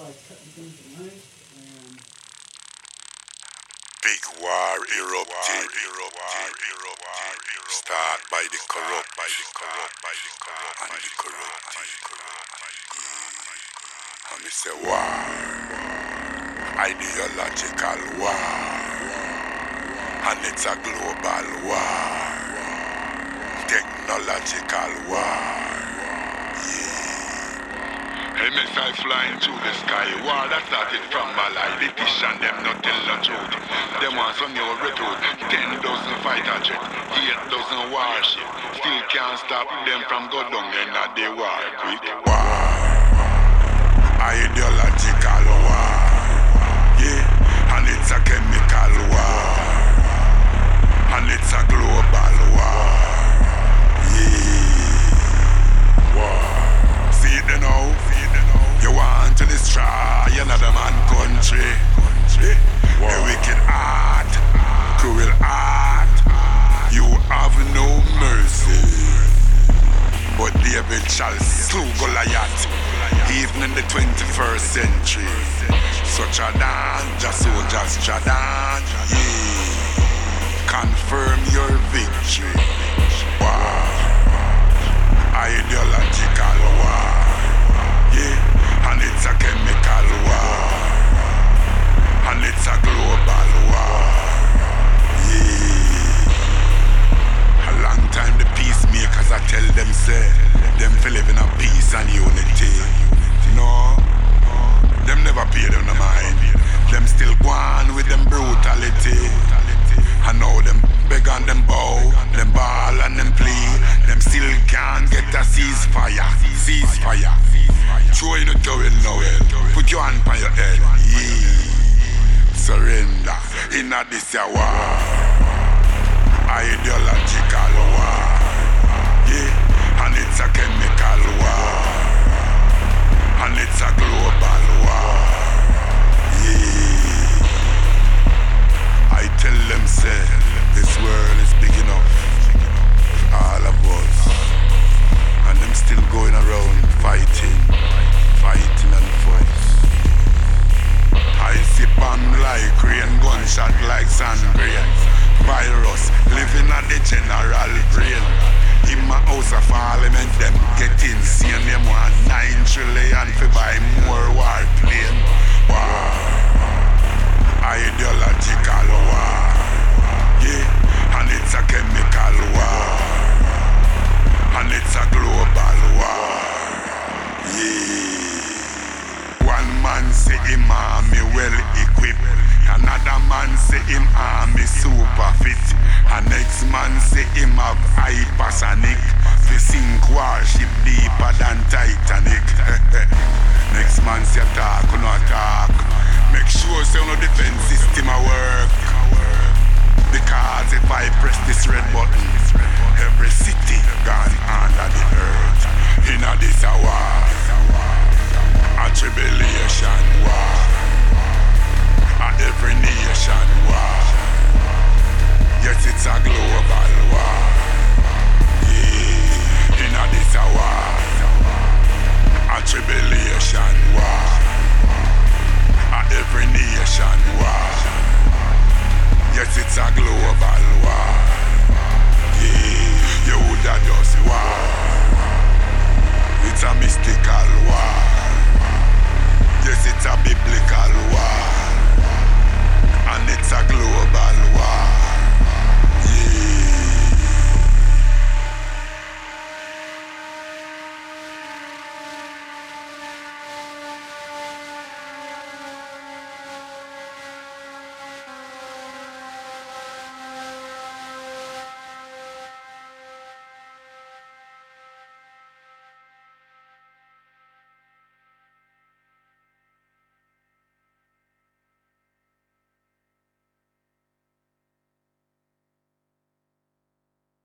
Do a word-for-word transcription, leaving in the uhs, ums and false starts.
Big war erupted. Start by the corrupt and the corrupted. And me say war, ideological war, and it's a global war, technological war. Yeah. Missile flying through the sky. War that started from Malay. The dish and them not tell the truth. Them want some new recruit. Ten dozen fighter jet, eight dozen warship. Still can't stop them from go down in a day war. Quick war, ideological war. Yeah, and it's a chemical war, and it's a global war. Yeah, war. See it now. You want to destroy another man country. Wow. A wicked heart, cruel heart. You have no mercy. But David shall slew Goliath, even in the twenty-first century. Such a danger, soldiers, Jadan. Yeah, confirm your victory. Wow, ideological war. Yeah. And it's a chemical war, and it's a global war. Yeah. A long time the peacemakers I tell them say, them fi live in a peace and unity. No, them never pay them no mind. Them still go on with them brutality. I know them beg and them bow, them ball and them plea. Them still can't get a ceasefire, ceasefire. Throw in the towel now, put your hand on your head. Yeah. Surrender in a this a war, ideological war. Yeah, and it's a chemical war, and it's a global war. Yeah, I tell them say this world is big enough for all of us, and them still going around fighting. Fighting and voice. I see bomb like rain, gunshot like sun grain. Virus living at the general brain. In my house of parliament, them get insane. Them want nine trillion to buy more warplane. War, ideological war. Yeah, and it's a chemical war, and it's a global war. Yeah. One man say him army well equipped, another man say him army super fit, and next man say him have hypersonic, fi sink warship deeper than Titanic. Next man say talk, no talk. Make sure say no defense system a work, because if I press this red button, every city gone under the earth. Inna this a war, a tribulation war, a every nation war. Yes, it's a global war. Yeah, inna this a war, a tribulation war,